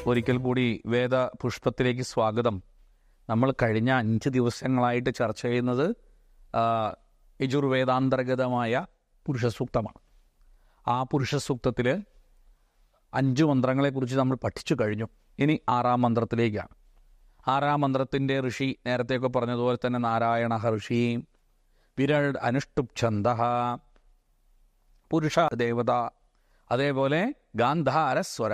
ഒരിക്കൽ കൂടി വേദ പുഷ്പത്തിലേക്ക് സ്വാഗതം. നമ്മൾ കഴിഞ്ഞ 5 ദിവസങ്ങളായിട്ട് ചർച്ച ചെയ്യുന്നത് യജുർവേദാന്തർഗതമായ പുരുഷസൂക്തമാണ്. ആ പുരുഷസൂക്തത്തിൽ 5 മന്ത്രങ്ങളെക്കുറിച്ച് നമ്മൾ പഠിച്ചു കഴിഞ്ഞു. ഇനി 6-ാം മന്ത്രത്തിലേക്കാണ്. 6-ാം മന്ത്രത്തിൻ്റെ ഋഷി നേരത്തെയൊക്കെ പറഞ്ഞതുപോലെ തന്നെ നാരായണ ഋഷി, വിരട് അനുഷ്ടുപ് ഛന്ദ, പുരുഷ ദേവത, അതേപോലെ ഗാന്ധാരസ്വര.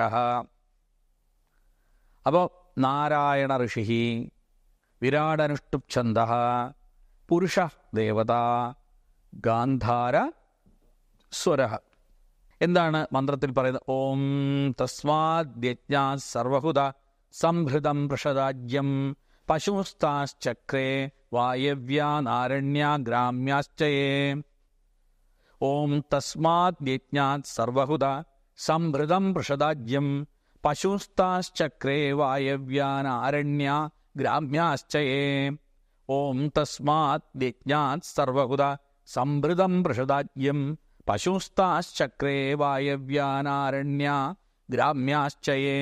അപ്പോൾ നാരായണ ഋഷി, വിരാടനുഷ്ടുപ് ഛന്ദ, പുരുഷ ദേവത, ഗാന്ധാര സ്വര. എന്താണ് മന്ത്രത്തിൽ പറയുന്നത്? ഓം തസ്മാദ്യജ്ഞാ സർവഹുത സംഭൃതം വൃഷരാജ്യം പശുസ്താശ്ചക്രേ വായവ്യാനാരണ്യ ഗ്രാമ്യാശ്ചയേ. ഓം തസ്മാദ്യജ്ഞാത് സർവഹുത സംഭൃതം വൃഷരാജ്യം പശുസ്താശ്ചക്രേ വായവ്യാനാരണ്യ ഗ്രാമ്യാശ്ചയേ. ഓം തസ്മാദ്യജ്ഞാത് സർവഹുത സംഭൃതം വൃഷരാജ്യം പശുസ്താശ്ചക്രേ വായവ്യാനാരണ്യ ഗ്രാമ്യാശ്ചയേ.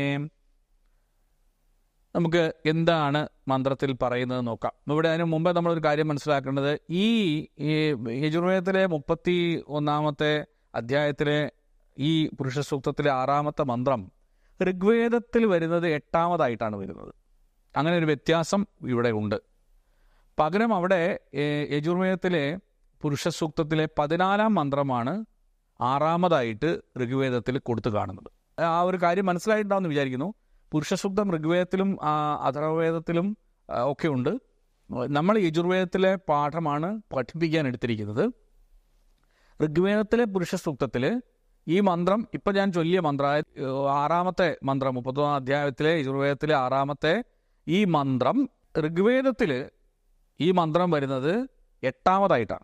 നമുക്ക് എന്താണ് മന്ത്രത്തിൽ പറയുന്നത് നോക്കാം. ഇവിടെ അതിനു മുമ്പ് നമ്മളൊരു കാര്യം മനസ്സിലാക്കേണ്ടത്, ഈ യജുർവേദത്തിലെ 31-ാമത്തെ അധ്യായത്തിലെ ഈ പുരുഷസൂക്തത്തിലെ 6-ാമത്തെ മന്ത്രം ഋഗ്വേദത്തിൽ വരുന്നത് 8-ാമതായിട്ടാണ് വരുന്നത്. അങ്ങനെ ഒരു വ്യത്യാസം ഇവിടെ ഉണ്ട്. പകരം അവിടെ യജുർവേദത്തിലെ പുരുഷസൂക്തത്തിലെ 14-ാം മന്ത്രമാണ് 6-ാമതായിട്ട് ഋഗ്വേദത്തിൽ കൊടുത്തു കാണുന്നത്. ആ ഒരു കാര്യം മനസ്സിലായിട്ടുണ്ടാവുമെന്ന് വിചാരിക്കുന്നു. പുരുഷസൂക്തം ഋഗ്വേദത്തിലും അഥർവവേദത്തിലും ഒക്കെ ഉണ്ട്. നമ്മൾ യജുർവേദത്തിലെ പാഠമാണ് പഠിപ്പിക്കാൻ എടുത്തിരിക്കുന്നത്. ഋഗ്വേദത്തിലെ പുരുഷസൂക്തത്തിൽ ഈ മന്ത്രം ഇപ്പം ഞാൻ ചൊല്ലിയ മന്ത്രമായ 6-ാമത്തെ മന്ത്രം, 31-ാം അധ്യായത്തിലെ യജുർവേദത്തിലെ 6-ാമത്തെ ഈ മന്ത്രം, ഋഗ്വേദത്തിൽ ഈ മന്ത്രം വരുന്നത് 8-ാമതായിട്ടാണ്.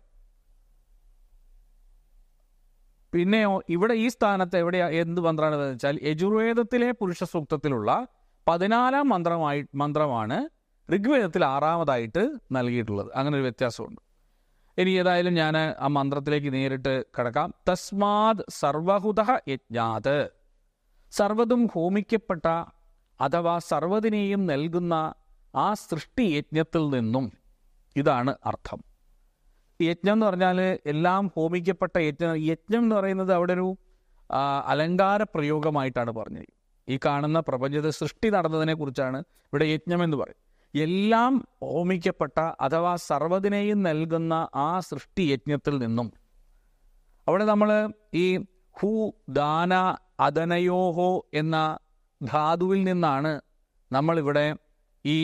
പിന്നെയോ ഇവിടെ ഈ സ്ഥാനത്ത് എവിടെയാ എന്ത് മന്ത്രമാണ് വെച്ചാൽ യജുർവേദത്തിലെ പുരുഷ സൂക്തത്തിലുള്ള 14-ാം മന്ത്രമാണ് ഋഗ്വേദത്തിൽ 6-ാമതായിട്ട് നൽകിയിട്ടുള്ളത്. അങ്ങനെ ഒരു വ്യത്യാസമുണ്ട്. ഇനി ഏതായാലും ഞാൻ ആ മന്ത്രത്തിലേക്ക് നേരിട്ട് കടക്കാം. തസ്മാത് സർവഹുത യജ്ഞാത്, സർവ്വതും ഹോമിക്കപ്പെട്ട അഥവാ സർവ്വതിനെയും നൽകുന്ന ആ സൃഷ്ടി യജ്ഞത്തിൽ നിന്നും. ഇതാണ് അർത്ഥം. യജ്ഞം എന്ന് പറഞ്ഞാൽ എല്ലാം ഹോമിക്കപ്പെട്ട യജ്ഞം എന്ന് പറയുന്നത് അവിടെ ഒരു അലങ്കാര പ്രയോഗമായിട്ടാണ് പറഞ്ഞത്. ഈ കാണുന്ന പ്രപഞ്ചത്തെ സൃഷ്ടി നടന്നതിനെ കുറിച്ചാണ് ഇവിടെ യജ്ഞം എന്ന് പറയും. എല്ലാം ഹോമിക്കപ്പെട്ട അഥവാ സർവ്വതിനെയും നൽകുന്ന ആ സൃഷ്ടി യജ്ഞത്തിൽ നിന്നും. അവിടെ നമ്മൾ ഈ ഹു ദാന അദനയോഹോ എന്ന ധാതുവിൽ നിന്നാണ് നമ്മളിവിടെ ഈ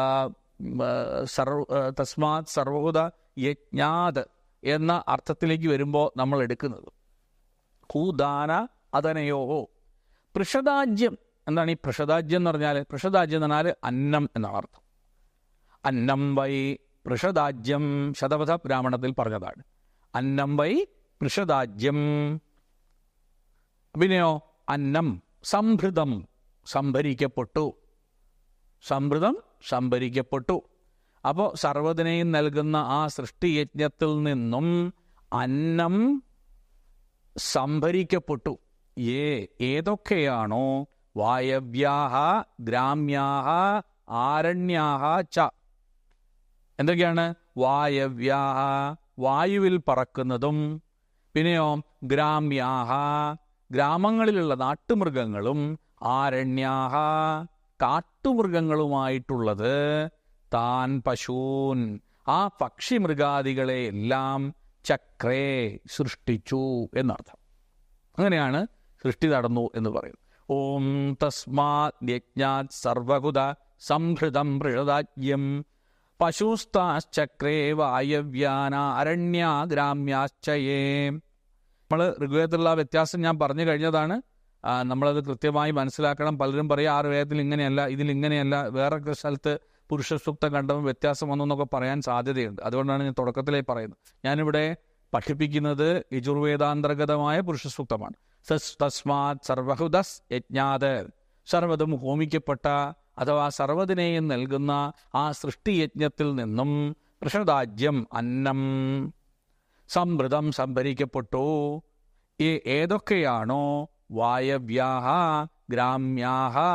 തസ്മാത് സർവഹുത യജ്ഞാത് എന്ന അർത്ഥത്തിലേക്ക് വരുമ്പോൾ നമ്മൾ എടുക്കുന്നത്. ഹൂദാന അദനയോഹോ. പൃഷദാജ്യം എന്താണ് ഈ പൃഷദാജ്യം എന്ന് പറഞ്ഞാൽ? പൃഷദാജ്യം എന്ന് പറഞ്ഞാൽ അന്നം എന്നാണ് അർത്ഥം. അന്നം വൈ പൃഷദാജ്യം ശതപഥ ബ്രാഹ്മണത്തിൽ പറഞ്ഞതാണ്. അന്നം വൈ പൃഷദാജ്യം. പിന്നെയോ അന്നം സംഭൃതം, സംഭരിക്കപ്പെട്ടു. സംഭൃതം സംഭരിക്കപ്പെട്ടു. അപ്പോൾ സർവ്വതിനെയും നൽകുന്ന ആ സൃഷ്ടിയജ്ഞത്തിൽ നിന്നും അന്നം സംഭരിക്കപ്പെട്ടു. ഏതൊക്കെയാണോ വായവ്യാഹ ഗ്രാമ്യാഹ ആരണ്യാഹ ച. എന്തൊക്കെയാണ്? വായവ്യാഹ വായുവിൽ പറക്കുന്നതും, പിന്നെയോ ഗ്രാമ്യാഹ ഗ്രാമങ്ങളിലുള്ള നാട്ടുമൃഗങ്ങളും, ആരണ്യാഹ കാട്ടുമൃഗങ്ങളുമായിട്ടുള്ളത്, താൻ പശൂൻ ആ പക്ഷിമൃഗാദികളെ എല്ലാം ചക്രേ സൃഷ്ടിച്ചു എന്നർത്ഥം. അങ്ങനെയാണ് സൃഷ്ടി നടന്നു എന്ന് പറയുന്നത്. ഓം തസ്മാത് യജ്ഞാത് സർവഹുത സംഭൃതം വൃഷരാജ്യം പശുസ്താശ്ചക്രേ വായവ്യാന അരണ്യ ഗ്രാമ്യാശ്ചയേ. നമ്മൾ ഋഗ്വേദത്തിലുള്ള വ്യത്യാസം ഞാൻ പറഞ്ഞു കഴിഞ്ഞതാണ്. നമ്മളത് കൃത്യമായി മനസ്സിലാക്കണം. പലരും പറയും ആയുർവേദത്തിൽ ഇങ്ങനെയല്ല, ഇതിലിങ്ങനെയല്ല, വേറെ സ്ഥലത്ത് പുരുഷസൂക്തം കണ്ടപ്പോൾ വ്യത്യാസം വന്നു എന്നൊക്കെ പറയാൻ സാധ്യതയുണ്ട്. അതുകൊണ്ടാണ് ഞാൻ തുടക്കത്തിലേ പറയുന്നത്. ഞാനിവിടെ പഠിപ്പിക്കുന്നത് യജുർവേദാന്തർഗതമായ പുരുഷസൂക്തമാണ്. തസ്മാത് സർവഹുദസ് യജ്ഞാത്, സർവ്വതും ഹോമിക്കപ്പെട്ട അഥവാ സർവ്വതിനെയും നൽകുന്ന ആ സൃഷ്ടിയജ്ഞത്തിൽ നിന്നും പൃഷദാജ്യം അന്നം സംഭൃതം സംഭരിക്കപ്പെട്ടു. ഏതൊക്കെയാണോ വായവ്യാഹ ഗ്രാമ്യാഹ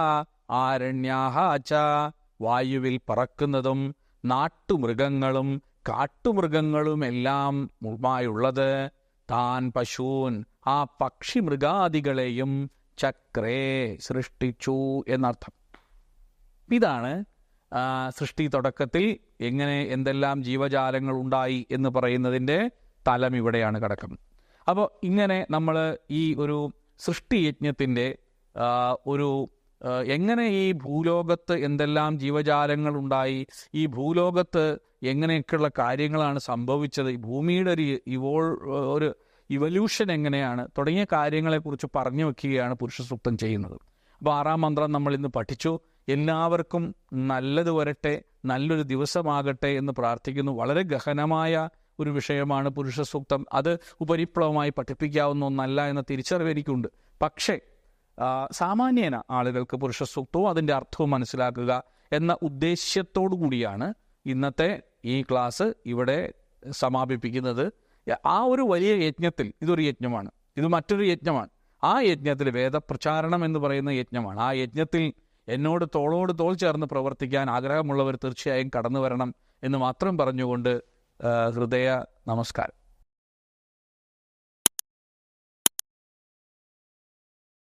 ആരണ്യാഹ അച്ച, വായുവിൽ പറക്കുന്നതും നാട്ടുമൃഗങ്ങളും കാട്ടുമൃഗങ്ങളും എല്ലാം ഉള്ളത്, താൻ പശൂൻ, ആ പക്ഷി മൃഗാദികളെയും ചക്രേ സൃഷ്ടിച്ചു എന്നർത്ഥം. ഇതാണ് സൃഷ്ടി തുടക്കത്തിൽ എങ്ങനെ എന്തെല്ലാം ജീവജാലങ്ങൾ ഉണ്ടായി എന്ന് പറയുന്നതിൻ്റെ തലം ഇവിടെയാണ് കിടക്കുന്നത്. അപ്പോൾ ഇങ്ങനെ നമ്മൾ ഈ ഒരു സൃഷ്ടിയജ്ഞത്തിൻ്റെ ഒരു എങ്ങനെ ഈ ഭൂലോകത്ത് എന്തെല്ലാം ജീവജാലങ്ങൾ ഉണ്ടായി, ഈ ഭൂലോകത്ത് എങ്ങനെയൊക്കെയുള്ള കാര്യങ്ങളാണ് സംഭവിച്ചത്, ഈ ഭൂമിയുടെ ഒരു ഇവല്യൂഷൻ എങ്ങനെയാണ് തുടങ്ങിയ കാര്യങ്ങളെക്കുറിച്ച് പറഞ്ഞു വയ്ക്കുകയാണ് പുരുഷസൂക്തം ചെയ്യുന്നത്. അപ്പോൾ 6-ാം മന്ത്രം നമ്മൾ ഇന്ന് പഠിച്ചു. എല്ലാവർക്കും നല്ലത് വരട്ടെ, നല്ലൊരു ദിവസമാകട്ടെ എന്ന് പ്രാർത്ഥിക്കുന്നു. വളരെ ഗഹനമായ ഒരു വിഷയമാണ് പുരുഷസൂക്തം. അത് ഉപരിപ്ലവമായി പഠിപ്പിക്കാവുന്ന ഒന്നല്ല എന്ന തിരിച്ചറിവ് എനിക്കുണ്ട്. പക്ഷേ സാമാന്യേന ആളുകൾക്ക് പുരുഷസൂക്തവും അതിൻ്റെ അർത്ഥവും മനസ്സിലാക്കുക എന്ന ഉദ്ദേശ്യത്തോടു കൂടിയാണ് ഇന്നത്തെ ഈ ക്ലാസ് ഇവിടെ സമാപിപ്പിക്കുന്നത്. ആ ഒരു വലിയ യജ്ഞത്തിൽ, ഇതൊരു യജ്ഞമാണ്, ഇത് മറ്റൊരു യജ്ഞമാണ്. ആ യജ്ഞത്തിൽ വേദപ്രചാരണം എന്ന് പറയുന്ന യജ്ഞമാണ്. ആ യജ്ഞത്തിൽ എന്നോട് തോളോട് തോൾ ചേർന്ന് പ്രവർത്തിക്കാൻ ആഗ്രഹമുള്ളവർ തീർച്ചയായും കടന്നു വരണം എന്ന് മാത്രം പറഞ്ഞുകൊണ്ട് ഹൃദയ നമസ്കാരം.